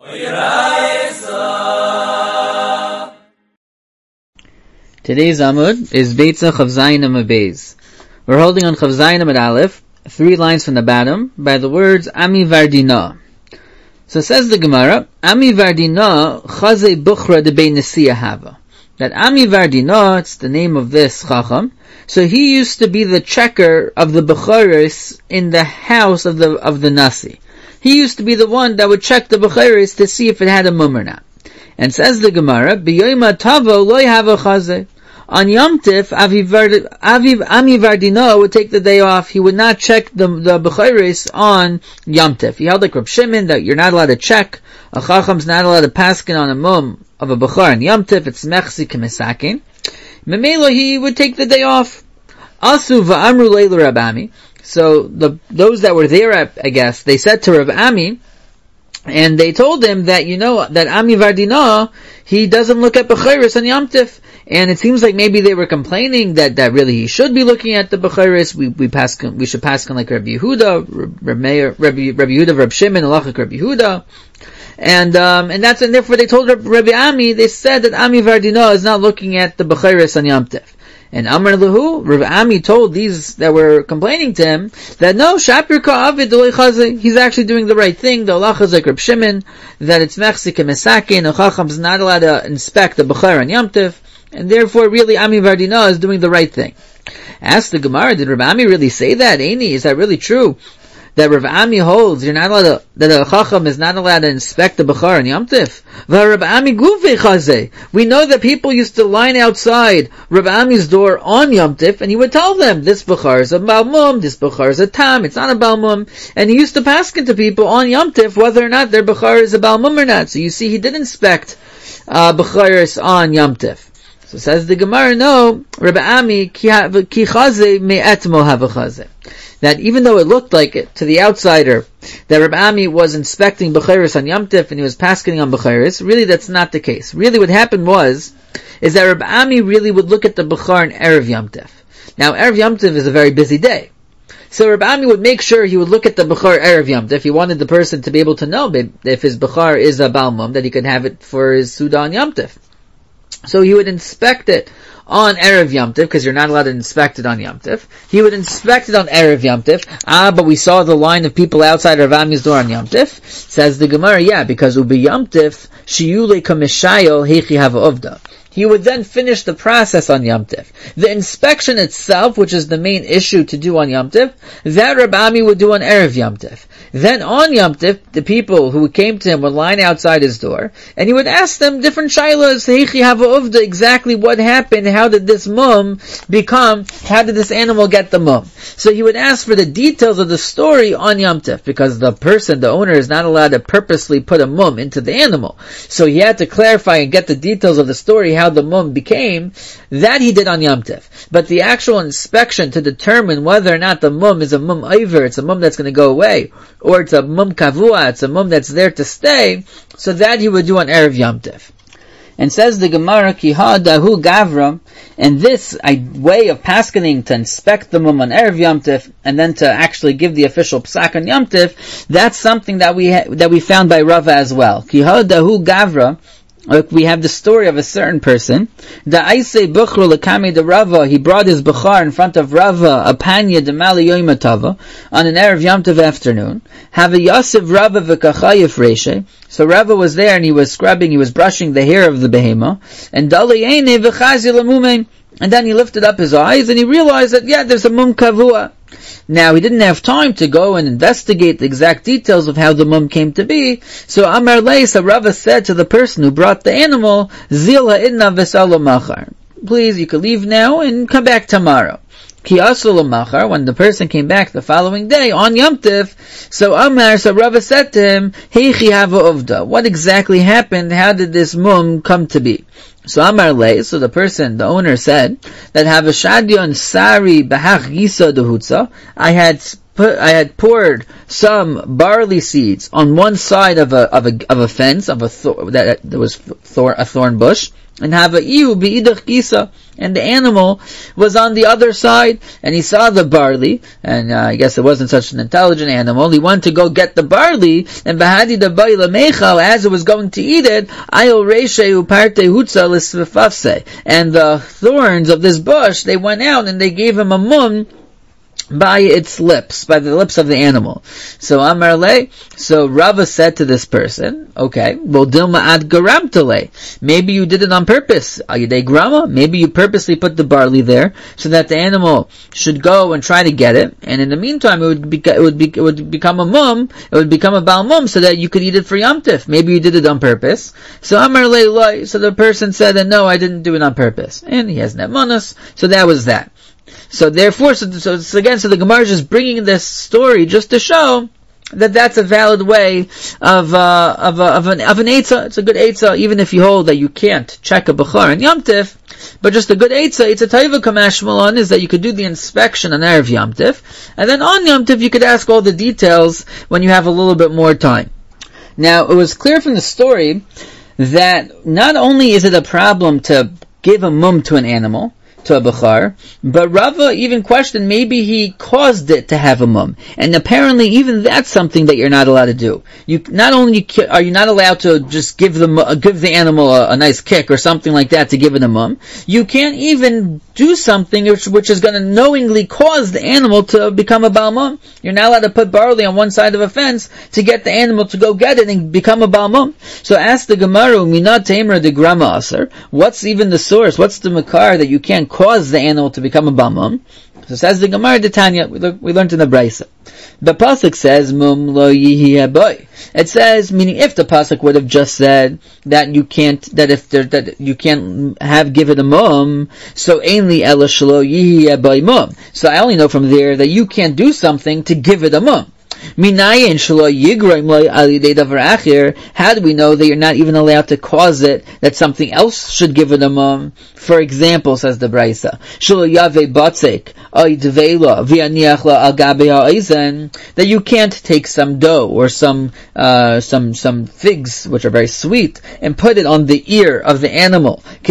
Today's Amud is Beitza Chav Zayin Amud Beis. We're holding on Chav Zayin Amud Aleph, 3 lines from the bottom, by the words Ami Vardina. So says the Gemara, Ami Vardina Chaze Bukhra de Bein Nesiya Hava. That Ami Vardina, it's the name of this Chacham, so he used to be the checker of the Bukharis in the house of the Nasi. He used to be the one that would check the Bukharis to see if it had a mum or not. And says the Gemara, B'yoyma Tavo loy hava chaze. On Yom Tif, Ami Vardina would take the day off. He would not check the Bukharis on Yom Tif. He held like Reb Shimon that you're not allowed to check. A Chacham's not allowed to paskin on a mum of a Bukhar on Yom Tif. It's mechsi k'mesakin. Memela, he would take the day off. Asu va'amru leilu Rab Ami. So those that were there, I guess, they said to Rab Ami, and they told him that, that Ami Vardina, he doesn't look at Bukharis on Yom Tif. And it seems like maybe they were complaining that really he should be looking at the Bukharis. We should pass on like Rabbi Yehuda, Rabbi Yehuda, Rabbi Shimon, Alachik Rabbi Yehuda. And therefore they told Rabbi Ami, they said that Ami Vardina is not looking at the Bukharis on Yom Tif. And Amar Lahu, Rabbi Ami told these that were complaining to him that no, Shapir Ka'avid Dolei Chazeh, he's actually doing the right thing. The Allah is like Reb Shimon, that it's Mechsi K'mesakin, a Chacham's not allowed to inspect the Bukhar on Yom Tif, and therefore really Ami Vardina is doing the right thing. Ask the Gemara, did Rabbi Ami really say that? Eini, is that really true? That Rav Ami holds you're not allowed that a Chacham is not allowed to inspect the Bukhar on Yom Tif. Rav Ami guvei chazeh. We know that people used to line outside Rav Ami's door on Yom Tif, and he would tell them, this Bukhar is a Balmum, this Bukhar is a Tam, it's not a Balmum, and he used to pass into people on Yom Tif whether or not their Bukhar is a Balmum or not. So you see, he did inspect Bukharis on Yom Tif. So says the Gemara, no, Rabbi Ami ki chazeh me'etmo hava chazeh. That even though it looked like it to the outsider that Rabbi Ami was inspecting Bukharis on Yom Tif and he was paskening on Bukharis, really that's not the case. Really what happened is that Rabbi Ami really would look at the Bukhar in Erev Yom Tif. Now Erev Yom Tif is a very busy day. So Rabbi Ami would make sure he would look at the Bukhar Erev Yom Tif. He wanted the person to be able to know if his Bukhar is a Balmum, that he could have it for his Suda on Yom Tif. So he would inspect it on Erev Yom Tif, because you're not allowed to inspect it on Yom Tif. He would inspect it on Erev Yom Tif. But we saw the line of people outside Rav Ami's door on Yom Tif. Says the Gemara, yeah, because Ubi Yom Tif, Shiyule Kamishayel Hechi Hava Ovda. He would then finish the process on Yom Tif. The inspection itself, which is the main issue to do on Yom Tif, that Rabbi Ami would do on Erev Yom Tif. Then on Yom Tif, the people who came to him would line outside his door, and he would ask them different shaylas, Heichi Hava Uvda, exactly what happened, how did this mum become, how did this animal get the mum? So he would ask for the details of the story on Yom Tif, because the owner is not allowed to purposely put a mum into the animal. So he had to clarify and get the details of the story, how the mum became, that he did on Yom Tif. But the actual inspection to determine whether or not the mum is a mum over, it's a mum that's going to go away, or it's a mum kavua, it's a mum that's there to stay, so that he would do on Erev Yom Tif. And says the Gemara, ki ha dahu gavra, and this way of paskening to inspect the mum on Erev Yom Tif, and then to actually give the official psak on Yom Tif, that's something that we found by Rava as well. Ki ha dahu gavra, we have the story of a certain person. The Aisei Bukhru Lakami de Rava, he brought his Bukhar in front of Rava, a panya de Mali Yoimatava, on an Erev Yom Tov afternoon. Have a Yosef Rava v'kachayif reshe. So Rava was there and he was brushing the hair of the behema. And Daliyene v'chazi lamumein. And then he lifted up his eyes and he realized that, there's a mum kavua. Now, he didn't have time to go and investigate the exact details of how the mum came to be. So Amar Leisa, Rava said to the person who brought the animal, Zil ha'idna v'salo machar. Please, you can leave now and come back tomorrow. Ki asalo machar, when the person came back the following day on Yom Tif, so Rava said to him, Heichi hava uvda. What exactly happened? How did this mum come to be? So Amar Lei, so the owner said, that Havashadyon Sari Bahach Gisa Dehutza, I had poured some barley seeds on one side of a fence of a thorn bush, and have a iu beidach gisa, and the animal was on the other side, and he saw the barley, and I guess it wasn't such an intelligent animal. He wanted to go get the barley, and bahadi the bayla mechal, as it was going to eat it, ayol reishe uparte hutza lisvefafse, and the thorns of this bush, they went out and they gave him a mum by its lips, by the lips of the animal. So Amarle, so Rava said to this person, okay, well dilma ad garamtale, maybe you did it on purpose. Ayidei grama, maybe you purposely put the barley there so that the animal should go and try to get it, and in the meantime it would become a mum, it would become a bal mum, so that you could eat it for Yom Tif. Maybe you did it on purpose. So Amarle loy, so the person said that no, I didn't do it on purpose, and he has ne'manos, so that was that. So therefore, so the Gemara is just bringing this story just to show that that's a valid way of an eitzah. It's a good eitzah, even if you hold that you can't check a bechar in Yom Tif, but just a good eitzah. It's a taiva kamash malon, is that you could do the inspection on Erev Yom Tif, and then on Yom Tif you could ask all the details when you have a little bit more time. Now, it was clear from the story that not only is it a problem to give a mum to an animal, to a bechar, but Rava even questioned maybe he caused it to have a mum, and apparently even that's something that you're not allowed to do. You not only are you not allowed to just give the animal a nice kick or something like that to give it a mum, you can't even do something which is going to knowingly cause the animal to become a bal mum. You're not allowed to put barley on one side of a fence to get the animal to go get it and become a bal mum. So ask the Gemara, Mina Tamer de Grama Aser, what's even the source? What's the makar that you can't cause the animal to become a bal mum? So says the Gemara de Tanya, we learned in the Braisa. The pasuk says, Mum lo yihi boy. It says, meaning if the pasuk would have just said that you can't, that you can't have given a mum, so ainli ela shelo yihi boy mum. So I only know from there that you can't do something to give it a mum. How do we know that you're not even allowed to cause it, that something else should give it a mum? For example, says the Braisa, that you can't take some dough or some figs, which are very sweet, and put it on the ear of the animal, so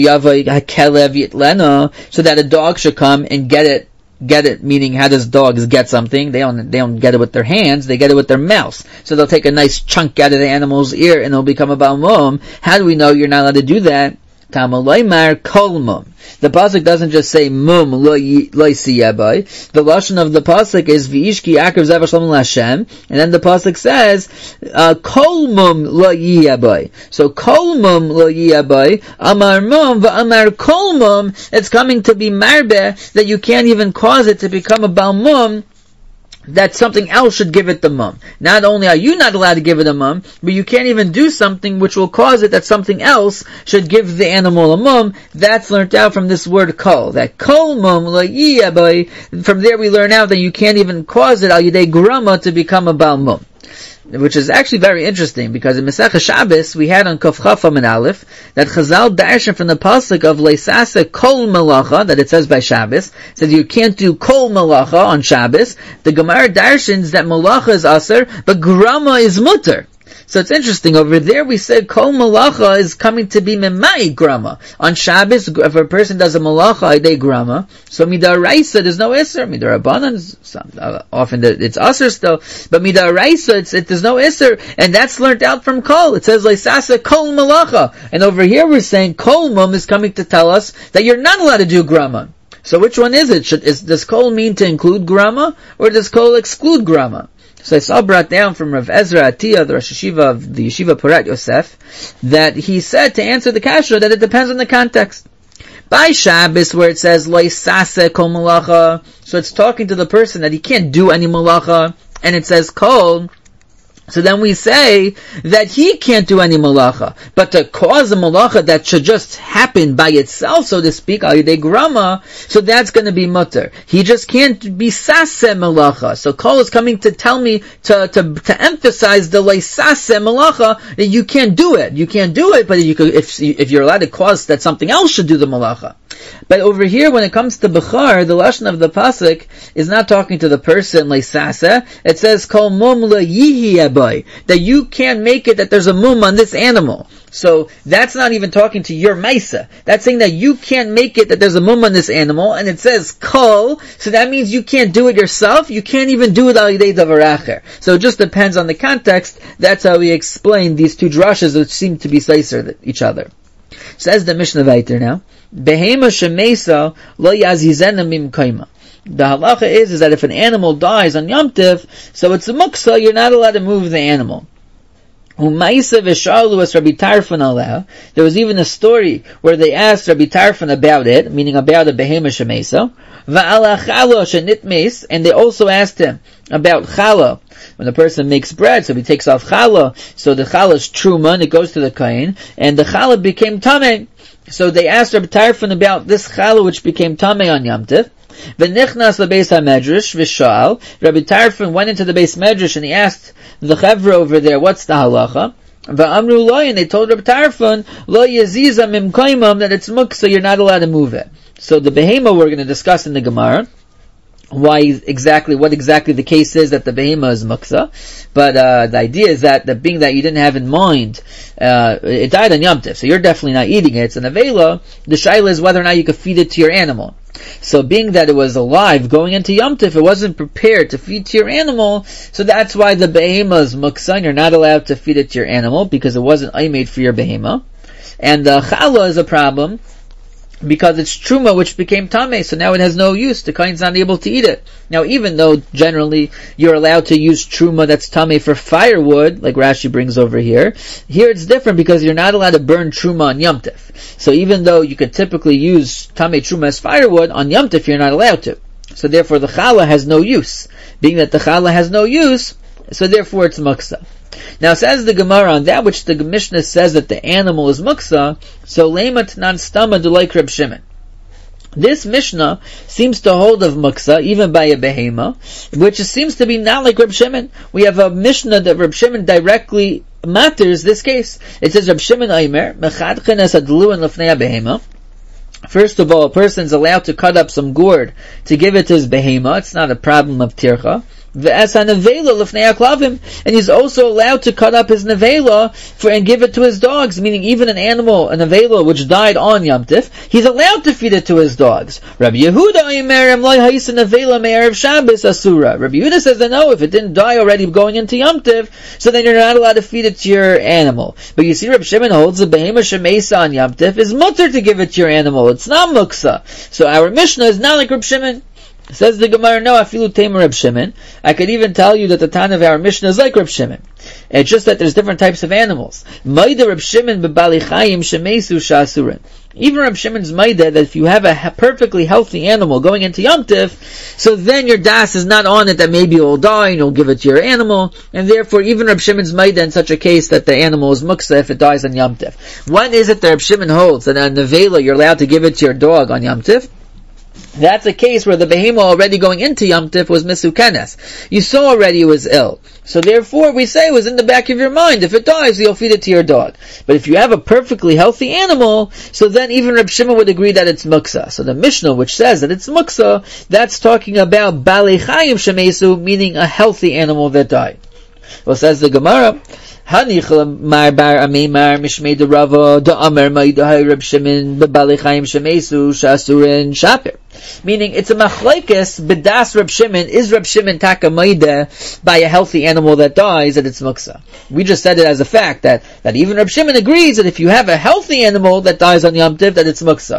that a dog should come and get it, meaning how does dogs get something? They don't get it with their hands, they get it with their mouths. So they'll take a nice chunk out of the animal's ear and it'll become a bal mum. How do we know you're not allowed to do that? Tamaloymar kol mum. The pasuk doesn't just say mum lo siyabai. The lashon of the pasuk is v'ishki akav zevach shalom l'Hashem, and then the pasuk says kol mum lo yiyabai. So kol mum lo yiyabai, amar mum v'amar kol mum. It's coming to be marbeh that you can't even cause it to become a bal mum, that something else should give it the mum. Not only are you not allowed to give it a mum, but you can't even do something which will cause it that something else should give the animal a mum. That's learnt out from this word kol. That kol mum la yiyabai. From there we learn out that you can't even cause it al yidei grama to become a bal mum. Which is actually very interesting, because in Masechah Shabbos we had on Kaf Chafam and Aleph that Chazal darshan from the pasuk of Leisasa Kol Malacha, that it says by Shabbos, says you can't do Kol Malacha on Shabbos. The Gemara darshans that Malacha is Aser, but Grama is Mutter. So it's interesting, over there we said Kol Malacha is coming to be Memai Grama. On Shabbos, if a person does a Malacha, Idei Grama, so Midaraisa, there's no Isser. Midarabanan, often it's Aser still, but Midaraisa, there's no Isser, and that's learnt out from Kol. It says, Leisasa Kol Malacha. And over here we're saying Kol Mum is coming to tell us that you're not allowed to do Grama. So which one is it? Does Kol mean to include Grama, or does Kol exclude Grama? So I saw brought down from Rav Ezra Atiyah, the Rosh Yeshiva of the Yeshiva Porat Yosef, that he said to answer the kasha that it depends on the context. By Shabbos, where it says Lo Yisaseh Kol Malacha, so it's talking to the person that he can't do any malacha, and it says Kol. So then we say that he can't do any malacha. But to cause a malacha that should just happen by itself, so to speak, al yidei grama, so that's going to be mutter. He just can't be saseh malacha. So Kol is coming to tell me, to emphasize the lay saseh malacha, that you can't do it. You can't do it, but you could, if you're allowed to cause that something else should do the malacha. But over here, when it comes to Bechar, the lashon of the pasuk is not talking to the person lay saseh. It says Kol mum leyihi abai, that you can't make it that there's a mum on this animal. So that's not even talking to your maisa. That's saying that you can't make it that there's a mum on this animal, and it says kol, so that means you can't do it yourself. You can't even do it al yidei davar acher. So it just depends on the context. That's how we explain these two drashas which seem to be seiser each other. Says the Mishnah Vayter now, behema shemesa lo yazizena mim kaima. The halacha is that if an animal dies on Yom Tiv, so it's a muksa, you're not allowed to move the animal. There was even a story where they asked Rabbi Tarfon about it, meaning about a behema shemesa, and they also asked him about challah. When the person makes bread, so he takes off challah, so the challah is truma, and it goes to the kain, and the challah became tameh. So they asked Rabbi Tarfon about this challah which became tameh on Yom Tiv. V'nichnas lebeis hamedrash v'shal. Rabbi Tarfon went into the beis medrash and he asked the chevra over there, what's the halacha? V'amru lo, and they told Rabbi Tarfon, lo yaziza mim kaimam, that it's muksa, you're not allowed to move it. So the behema we're going to discuss in the Gemara, what exactly the case is that the behema is muksa. But the idea is that being that you didn't have in mind, it died on Yom Tiv, so you're definitely not eating it. It's an avela. The shaila is whether or not you could feed it to your animal. So being that it was alive going into Yom Tiv, it wasn't prepared to feed to your animal, so that's why the behema is muksa, and you're not allowed to feed it to your animal, because it wasn't made for your behema. And the challah is a problem, because it's truma which became tameh, so now it has no use. The kohen's not able to eat it. Now, even though generally you're allowed to use truma that's tameh for firewood, like Rashi brings over here it's different because you're not allowed to burn truma on Yom Tiv. So even though you could typically use tameh truma as firewood, on Yom Tiv you're not allowed to. So therefore the challah has no use. Being that the challah has no use, so therefore it's muksa. Now says the Gemara on that which the Mishnah says that the animal is muksa, so lemat nan stama do like Reb Shimon. This Mishnah seems to hold of muksa, even by a behema, which seems to be not like Reb Shimon. We have a Mishnah that Reb Shimon directly matters this case. It says Reb Shimon Aimer, mechadchen es adluin lefnei behema. First of all, a person's allowed to cut up some gourd to give it to his behema. It's not a problem of tircha. And he's also allowed to cut up his nevela and give it to his dogs, meaning even an animal, a nevela which died on Yom Tif, he's allowed to feed it to his dogs. Rabbi Yehuda says that no, if it didn't die already going into Yom Tif, so then you're not allowed to feed it to your animal. But you see, Rabbi Shimon holds the behema shemesa on Yom Tif is mutter to give it to your animal. It's not muksa. So our Mishnah is not like Rabbi Shimon. Says the Gemara, no, afilu tamer Reb Shimon. I could even tell you that the Tana of our Mishnah is like Reb Shimon. It's just that there's different types of animals. Maida Reb Shimon bebali chayim shemesu sha'asurin. Even Reb Shimon's maida that if you have a perfectly healthy animal going into Yom Tif, so then your das is not on it that maybe it will die and you'll give it to your animal, and therefore even Reb Shimon's maida in such a case that the animal is muksa if it dies on Yom Tif. When is it that Reb Shimon holds that on nevela you're allowed to give it to your dog on Yom Tif? That's a case where the behema already going into Yom Tif was misukenes. You saw already it was ill. So therefore we say it was in the back of your mind. If it dies, you'll feed it to your dog. But if you have a perfectly healthy animal, so then even Reb Shimon would agree that it's muksa. So the Mishnah which says that it's muksa, that's talking about balei chayim shemesu, meaning a healthy animal that died. Well, says the Gemara, Hanich mar bar amemar mishmei de Rava da Amar ma'idahai Reb Shimon bebalei chayim shemesu shasurin shaper. Meaning it's a machlekes bedas Reb Shimon. Is Reb Shimon taka maida by a healthy animal that dies that it's muksa? We just said it as a fact that even Reb Shimon agrees that if you have a healthy animal that dies on Yom Tiv that it's muksa.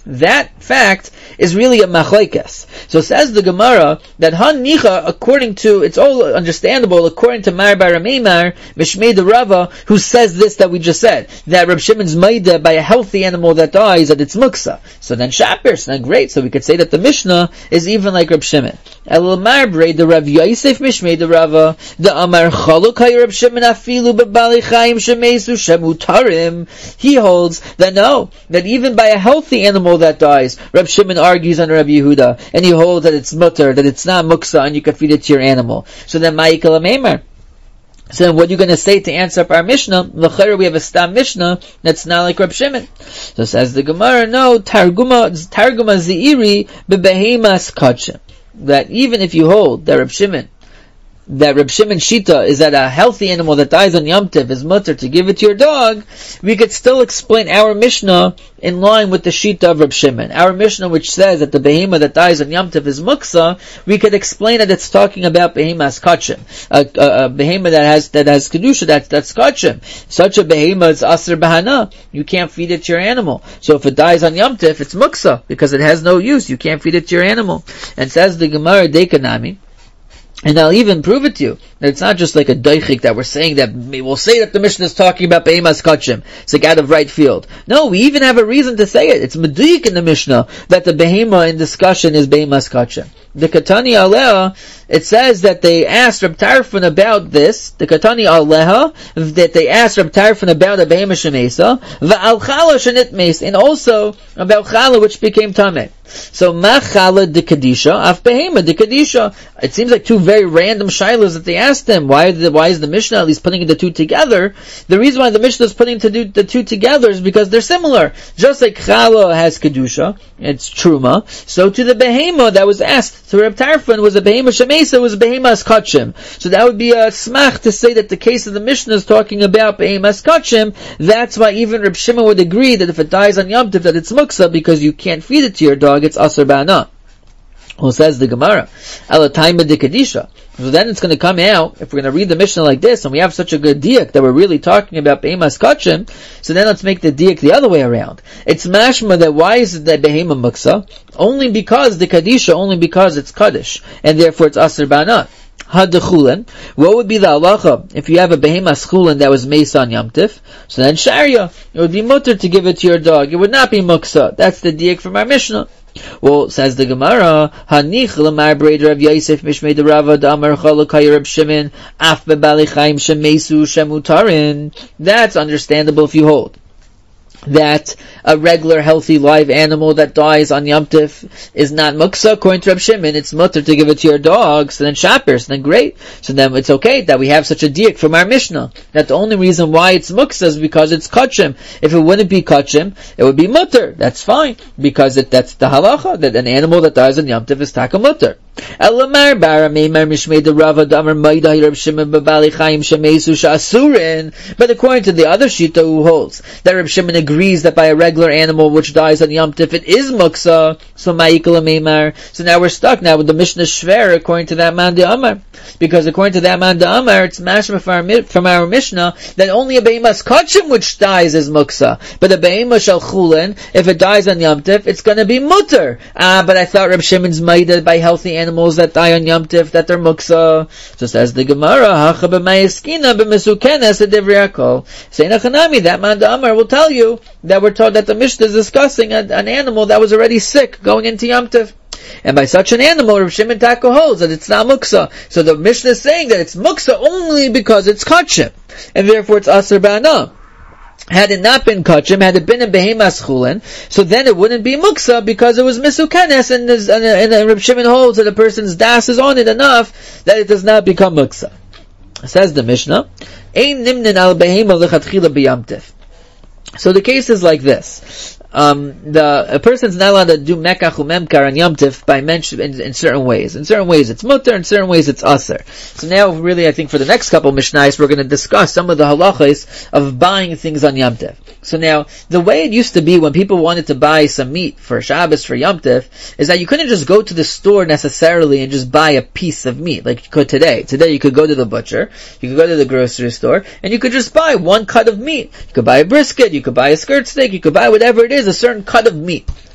that fact is really a machlekes. So says the Gemara that Hanicha, according to, it's all understandable, according to Mar Bar Meimar, Mishmei the Rava, who says this that we just said, that Reb Shimon's maida by a healthy animal that dies, that it's muksa. So then Shapir, then great, so we could say that the Mishnah is even like Reb Shimon. Elamar Brei, the Rav Yosef Mishmei the Rava, the Amar Chalukay Reb Shimon afilu bebali chayim shemesu shemutarim. He holds that no, that even by a healthy animal that dies, Reb Shimon argues on Reb Yehuda, and he holds that it's mutter, that it's not muksa, and you can feed it to your animal. So then Ma'ikal Meimar. So then what are you going to say to answer up our Mishnah? L'chayr, we have a stam Mishnah that's not like Reb Shimon. So says the Gemara, no, Targuma Zeiri bebehemas kachim. That even if you hold that Reb Shimon Shita is that a healthy animal that dies on Yom Tov is mutter to give it to your dog, we could still explain our Mishnah in line with the Shita of Reb Shimon. Our Mishnah which says that the behema that dies on Yom Tov is muksa, we could explain that it's talking about behemas kachim. A behema that has kedusha, that's kachim. Such a behema is aser bahana. You can't feed it to your animal. So if it dies on Yom Tov, it's muksa, because it has no use. You can't feed it to your animal. And says the Gemara Dekanami, and I'll even prove it to you, that it's not just like a daichik that we're saying that, we'll say that the Mishnah is talking about behemas kachim. It's like out of right field. No, we even have a reason to say it. It's meduyik in the Mishnah that the behema in discussion is behemas kachim. The Katani Aleha, it says that they asked Reb Tarfon about this, the Katani Aleha, that they asked Reb Tarfon about a behema shemesa, va'al chala shenitmes, and also about chala which became tameh. So ma chala de kadisha, af behema de kadisha. It seems like two very random shilas that they asked them. Why is the Mishnah at least putting the two together? The reason why the Mishnah is putting the two together is because they're similar. Just like chala has kedusha, it's truma, so to the behema that was asked to Reb Tarfon was a behema shemesa, was a behemas kachim. So that would be a smach to say that the case of the Mishnah is talking about behemas kachim. That's why even Reb Shimon would agree that if it dies on Yom Tov that it's muksa, because you can't feed it to your dog, it's aser ba'ana. Well, says the Gemara, Alataima de Kadisha. So then it's going to come out, if we're going to read the Mishnah like this, and we have such a good diak that we're really talking about behemas kachim, so then let's make the diak the other way around. It's mashma that why is it that behema muksa? Only because the Kadisha, only because it's Kaddish, and therefore it's aser ba'ana. Hadechulin. What would be the halacha if you have a behemas chulin that was mesa on Yom Tif? So then sharia, it would be mutter to give it to your dog. It would not be muksa. That's the diak from our Mishnah. Well, says the Gemara, Hanich l'mar breder of Yosef mishmei de Rava d'amar chalukay Reb Shimon af bebali chayim shemesu shemutarin. That's understandable if you hold that a regular healthy live animal that dies on Yom Tif is not muksa. According to Reb Shimon, it's mutter to give it to your dog. So then shapir, so then great. So then it's okay that we have such a diak from our Mishnah. That the only reason why it's muksa is because it's kachim. If it wouldn't be kachim, it would be mutter. That's fine, because that's the halacha, that an animal that dies on Yom Tif is taka mutter. Elamar bara meimar mishmei de Rava damar maida Reb Shimon bebali chayim shemesu sha'asurin. But according to the other shita who holds that Reb Shimon agrees that by a regular animal which dies on Yom Tif it is muksa, so ma'ikal meimar. So now we're stuck now with the Mishnah Shver according to that man de Amar, because according to that man de Amar it's mashma from our Mishnah that only a behemas kachim which dies is muksa, but a behema shel chulin, if it dies on Yom Tif it's going to be mutter. But I thought Reb Shimon's maida by healthy animals that die on Yom Tif that they're muksa. So says the Gemara, hacha b'mayaskina b'mesukenes edivri hakol. Say nachanami, that man de Amar will tell you that we're told that the Mishnah is discussing an animal that was already sick going into Yom Tov. And by such an animal, Rav Shimon Taka holds that it's not muksa. So the Mishnah is saying that it's muksa only because it's kachim, and therefore it's aser ba'ana. Had it not been kachim, had it been a behemas chulin, so then it wouldn't be muksa because it was misukenes, and Rav Shimon holds that a person's das is on it enough that it does not become muksa. Says the Mishnah, Ein nimnin al behema lechatchila b'yam tif. So the case is like this. A person's not allowed to do mekach umemkar on Yom Tif by mention in certain ways. In certain ways it's mutter, in certain ways it's aser. So now really I think for the next couple Mishnayos we're going to discuss some of the halachas of buying things on Yom Tif. So now, the way it used to be when people wanted to buy some meat for Shabbos, for Yom Tif, is that you couldn't just go to the store necessarily and just buy a piece of meat like you could today. Today you could go to the butcher, you could go to the grocery store, and you could just buy one cut of meat. You could buy a brisket, you could buy a skirt steak, you could buy whatever it is, a certain cut of meat.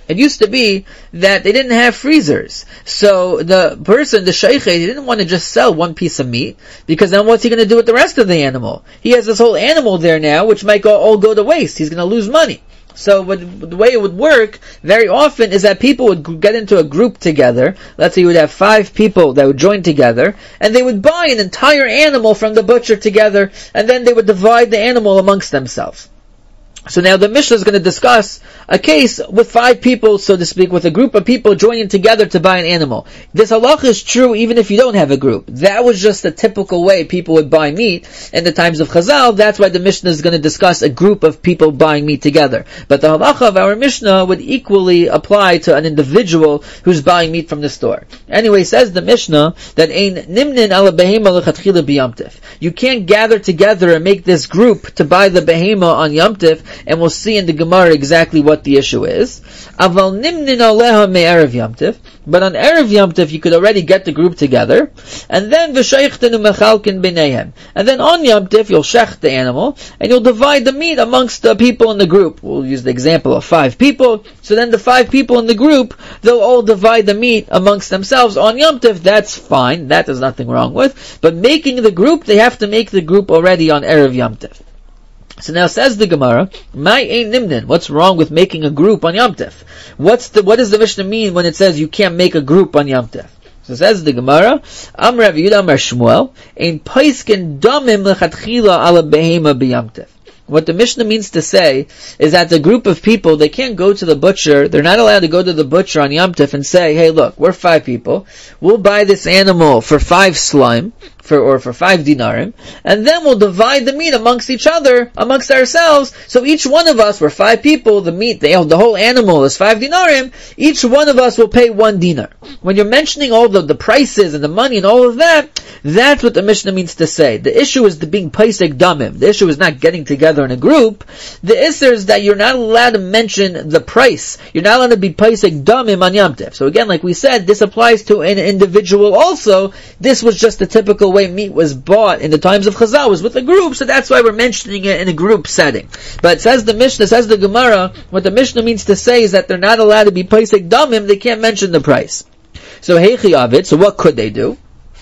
It used to be that they didn't have freezers. So the person, the sheikh, he didn't want to just sell one piece of meat, because then what's he going to do with the rest of the animal? He has this whole animal there now, which might all go to waste. He's going to lose money. So the way it would work very often is that people would get into a group together. Let's say you would have 5 people that would join together, and they would buy an entire animal from the butcher together, and then they would divide the animal amongst themselves. So now the Mishnah is going to discuss a case with 5 people, so to speak, with a group of people joining together to buy an animal. This halacha is true even if you don't have a group. That was just the typical way people would buy meat in the times of Chazal. That's why the Mishnah is going to discuss a group of people buying meat together. But the halacha of our Mishnah would equally apply to an individual who's buying meat from the store. Anyway, says the Mishnah that ein nimnin ala behema lechatchila b'Yom Tif. You can't gather together and make this group to buy the behema on Yom Tif, and we'll see in the Gemara exactly what the issue is. Aval nimnin aleha me'erev Yom Tif. But on Erev Yom Tif, you could already get the group together, and then v'sheichtenu mechalkin b'neihem. And then on Yom Tif, you'll shech the animal, and you'll divide the meat amongst the people in the group. We'll use the example of 5 people. So then the 5 people in the group, they'll all divide the meat amongst themselves on Yom Tif. That's fine. That there's nothing wrong with. But making the group, they have to make the group already on Erev Yom Tif. So now says the Gemara, "My ein nimnin." What's wrong with making a group on Yom Tif? What does the Mishnah mean when it says you can't make a group on Yom Tif? So says the Gemara, Am Rav Yehuda Amar Shmuel, ein paiskin damim lechatchila ala behema b'Yom Tif. What the Mishnah means to say is that the group of people, they can't go to the butcher, they're not allowed to go to the butcher on Yom Tif and say, hey look, we're 5 people, we'll buy this animal for 5 slime, for 5 dinarim, and then we'll divide the meat amongst each other, amongst ourselves, so each one of us, we're 5 people, the meat, the whole animal is 5 dinarim, each one of us will pay 1 dinar. When you're mentioning all the prices and the money and all of that, that's what the Mishnah means to say. The issue is the being paisek damim. The issue is not getting together in a group. The issue is that you're not allowed to mention the price. You're not allowed to be paisek damim on Yom Tif. So again, like we said, this applies to an individual also. This was just the typical way meat was bought in the times of Chazal, was with a group, so that's why we're mentioning it in a group setting. But says the Mishnah, says the Gemara, what the Mishnah means to say is that they're not allowed to be paisek damim, they can't mention the price. So heichi avid, so what could they do?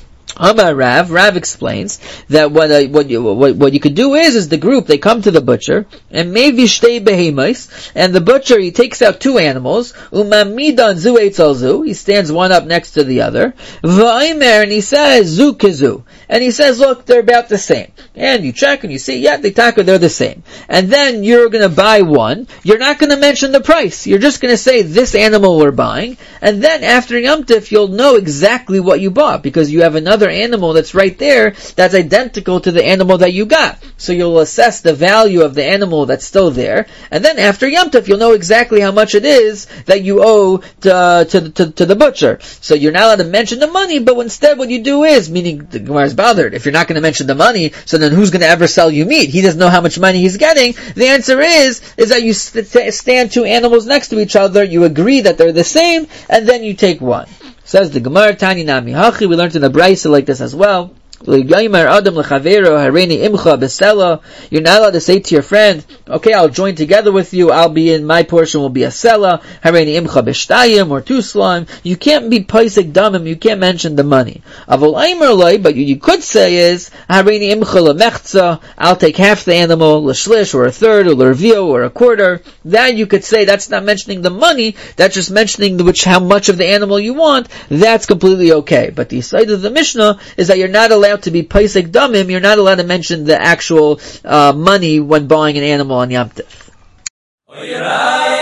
Amar Rav explains that what you could do is the group, they come to the butcher, and maybe shtei behemos, and the butcher, he takes out 2 animals, umamidan zu eitzel zu, he stands one up next to the other, v'aimer, and he says, zu kizu, and he says, look, they're about the same. And you check and you see, yeah, they're the same. And then you're gonna buy one, you're not gonna mention the price, you're just gonna say, this animal we're buying, and then after Yom Tif, you'll know exactly what you bought, because you have another animal that's right there that's identical to the animal that you got. So you'll assess the value of the animal that's still there, and then after Yom Tov you'll know exactly how much it is that you owe to the butcher. So you're not allowed to mention the money, but instead what you do is, meaning the Gemara is bothered, if you're not going to mention the money, so then who's going to ever sell you meat? He doesn't know how much money he's getting. The answer is that you stand 2 animals next to each other, you agree that they're the same, and then you take one. Says the Gemara, Tani Nami Hachi, we learned in the Brisa like this as well. You're not allowed to say to your friend, okay, I'll join together with you, my portion will be a sela, hareini imcha b'shtayim, or 2 slime. You can't be paisek damim, you can't mention the money. But you could say is, hareini imcha lemechza, I'll take half the animal, l'shlish, or a third, or l'revio, or a quarter. That you could say, that's not mentioning the money, that's just mentioning how much of the animal you want. That's completely okay. But the side of the Mishnah is that you're not allowed to be paisek damim, you're not allowed to mention the actual money when buying an animal on Yom Tif.